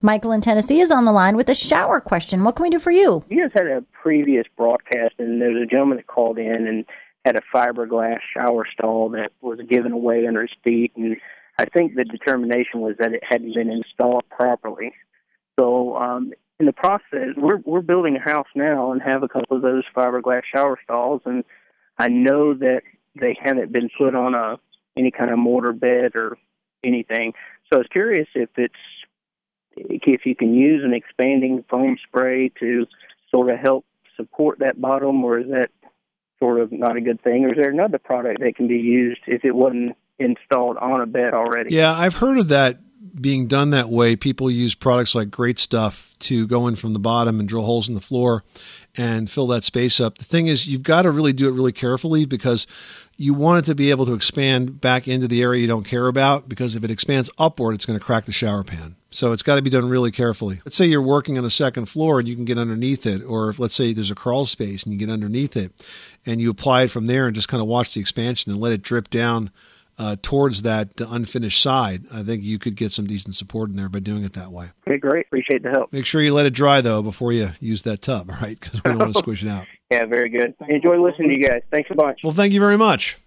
Michael in Tennessee is on the line with a shower question. What can we do for you? You guys had a previous broadcast, and there was a gentleman that called in and had a fiberglass shower stall that was given away under his feet, and I think the determination was that it hadn't been installed properly. So in the process, we're building a house now and have a couple of those fiberglass shower stalls, and I know that they haven't been put on any kind of mortar bed or anything. So I was curious if you can use an expanding foam spray to sort of help support that bottom, or is that sort of not a good thing? Or is there another product that can be used if it wasn't installed on a bed already? Yeah, I've heard of that being done that way. People use products like Great Stuff to go in from the bottom and drill holes in the floor and fill that space up. The thing is, you've got to really do it really carefully, because you want it to be able to expand back into the area you don't care about, because if it expands upward, it's going to crack the shower pan. So it's got to be done really carefully. Let's say you're working on the second floor and you can get underneath it, or if, let's say there's a crawl space and you get underneath it and you apply it from there and just kind of watch the expansion and let it drip down towards that unfinished side. I think you could get some decent support in there by doing it that way. Okay, great. Appreciate the help. Make sure you let it dry, though, before you use that tub, all right? Because we don't want to squish it out. Yeah, very good. Enjoy listening to you guys. Thanks a bunch. Well, thank you very much.